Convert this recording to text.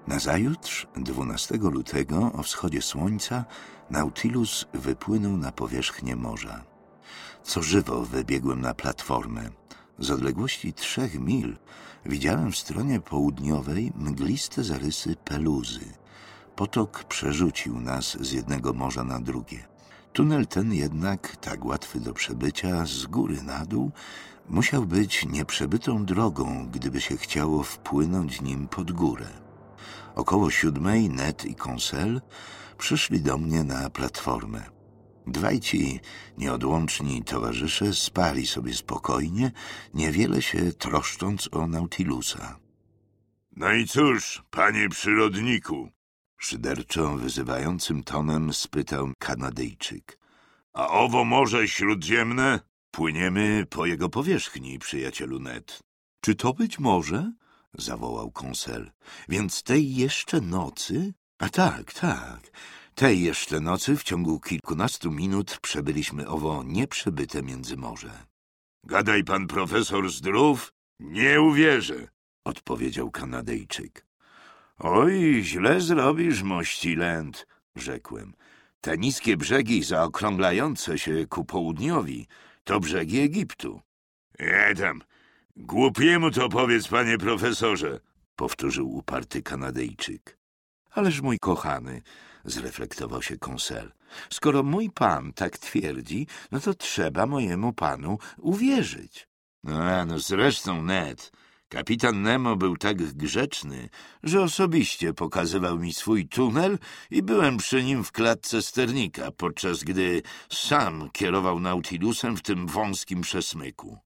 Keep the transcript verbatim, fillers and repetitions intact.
Nazajutrz, dwunastego lutego, o wschodzie słońca, Nautilus wypłynął na powierzchnię morza. Co żywo wybiegłem na platformę. Z odległości trzech mil widziałem w stronie południowej mgliste zarysy Peluzy. Potok przerzucił nas z jednego morza na drugie. Tunel ten jednak, tak łatwy do przebycia z góry na dół, musiał być nieprzebytą drogą, gdyby się chciało wpłynąć nim pod górę. Około siódmej Ned i Conseil przyszli do mnie na platformę. Dwaj ci nieodłączni towarzysze spali sobie spokojnie, niewiele się troszcząc o Nautilusa. — No i cóż, panie przyrodniku? — szyderczo wyzywającym tonem spytał Kanadyjczyk. — A owo Morze Śródziemne? Płyniemy po jego powierzchni, przyjacielu Ned. — Czy to być może? — zawołał Conseil. — Więc tej jeszcze nocy? A tak, tak. Tej jeszcze nocy w ciągu kilkunastu minut przebyliśmy owo nieprzebyte międzymorze. — Gadaj pan profesor zdrów? Nie uwierzę — odpowiedział Kanadyjczyk. — Oj, źle zrobisz, mości Lęd — rzekłem. Te niskie brzegi zaokrąglające się ku południowi to brzegi Egiptu. — Jedem. Głupiemu to powiedz, panie profesorze — powtórzył uparty Kanadyjczyk. — Ależ mój kochany — zreflektował się Conseil. — Skoro mój pan tak twierdzi, no to trzeba mojemu panu uwierzyć. — A, no zresztą, Ned, kapitan Nemo był tak grzeczny, że osobiście pokazywał mi swój tunel i byłem przy nim w klatce sternika, podczas gdy sam kierował Nautilusem w tym wąskim przesmyku.